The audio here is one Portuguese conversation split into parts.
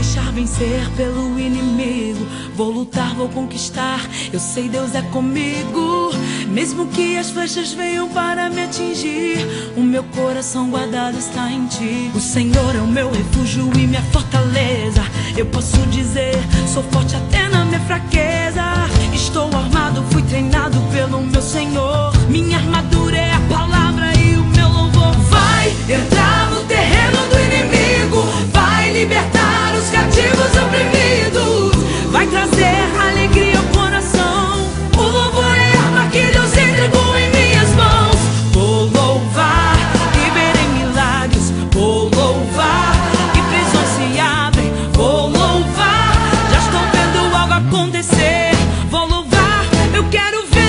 deixar vencer pelo inimigo. Vou lutar, vou conquistar, eu sei Deus é comigo. Mesmo que as flechas venham para me atingir, o meu coração guardado está em ti. O Senhor é o meu refúgio e minha fortaleza. Eu posso dizer, sou forte até na minha fraqueza. Estou armado, fui treinado pelo meu Senhor. Minha armadura é a palavra e o meu louvor. Vai entrar no terreno do inimigo, vai libertar os cativos oprimidos, vai trazer alegria ao coração. O louvor é a arma que Deus entregou em minhas mãos. Vou louvar e verei milagres. Vou louvar e prisões se abrem. Vou louvar, já estou vendo algo acontecer. Vou louvar, eu quero ver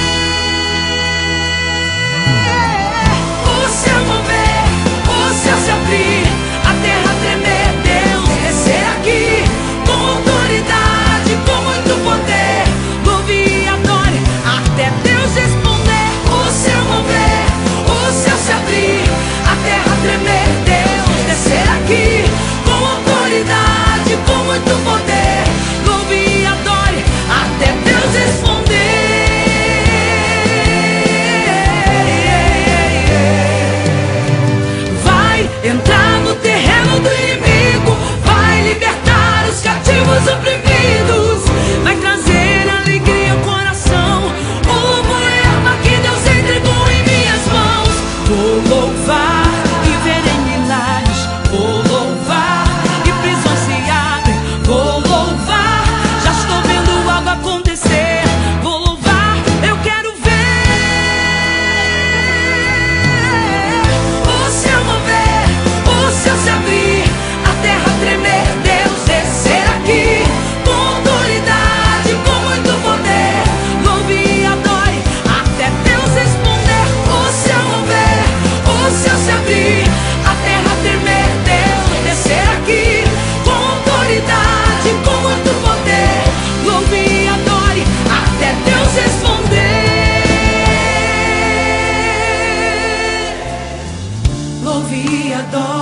o céu mover, o céu se abrir, a terra tremer. Deus descer aqui com autoridade, com muito poder. Louve e adore até Deus responder. O céu mover, o céu se abrir, a terra tremer. Deus descer aqui com autoridade, com muito poder. Louve e adore até Deus responder. Vai entrar no terreno do inimigo, vai libertar os cativos oprimidos, vai trazer alegria ao coração. O louvor é a arma que Deus entregou em minhas mãos. Vou louvar e verei milagres. Vou louvar e prisões se abrem. Vou louvar, já estou vendo algo acontecer. Vou louvar, eu quero ver o céu mover, o céu se abrir, a terra tremer. Deus descer aqui com autoridade, com muito poder. Louve e adore até Deus responder. O céu mover, o céu se abrir, a terra tremer. Deus descer aqui com autoridade, com muito poder. Louve e adore até Deus responder. Louve e adore.